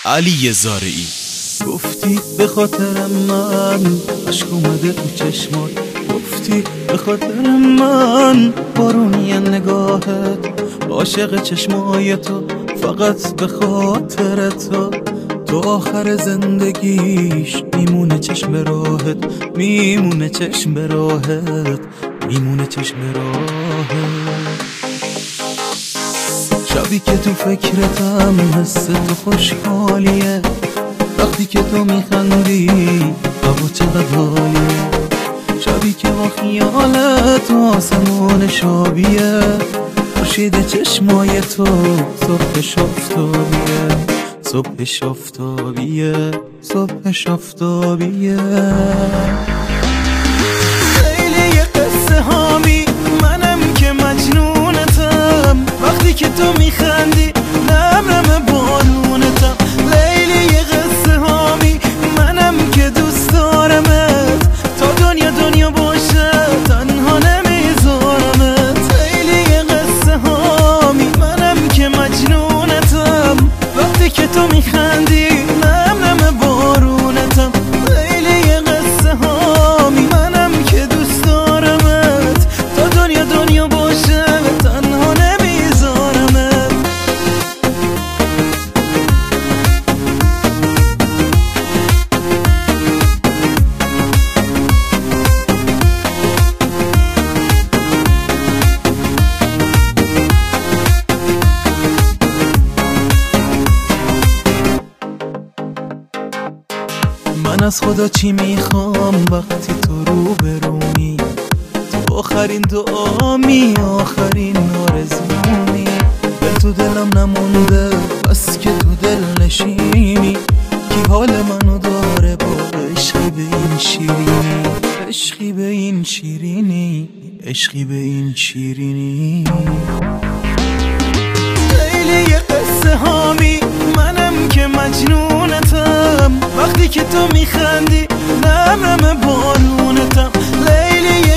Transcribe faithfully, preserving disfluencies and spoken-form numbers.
علی زارعی. گفتی به خاطر من عشق اومده تو چشمات، گفتی به خاطر من بارونی نگاهت، عاشق چشمای تو فقط به خاطر تو، تو آخر زندگیش میمونه چشم به راهت، میمونه چشم به راهت، میمونه چشم به راهت. شبی که تو فکرتم حس تو خوشحالیه، وقتی که تو میخندی هوا چقدر عالیه، شبی که با خیالت آسمون شابیه، خورشید چشمای تو صبح آفتابیه، صبح آفتابیه، صبح آفتابیه. خیلی قصه هامی منم که مجنونتم، وقتی که تو میخندی نم نم بارونتم، لیلی قصه هامی منم که دوست دارمت، تا دنیا دنیا باشه تنها نمیذارمت، لیلی قصه هامی منم که مجنونتم، وقتی که تو میخندی نم نم بارونتم، لیلی قصه هامی منم که دوست دارمت، تا دنیا دنیا باشه تنها نمیذارمت. من از خدا چی میخوام وقتی تو رو برومی، تو آخرین دعامی، آخرین آرزومی، دل تو دلم نمونده بس که تو دل نشینی، کی حال منو داره با عشقی به این شیرینی، عشقی به این شیرینی، عشقی به این شیرینی. لیلی قصه هامی منم که مجنونتم، وقتی که تو میخندی نم نم بارونتم، لیلی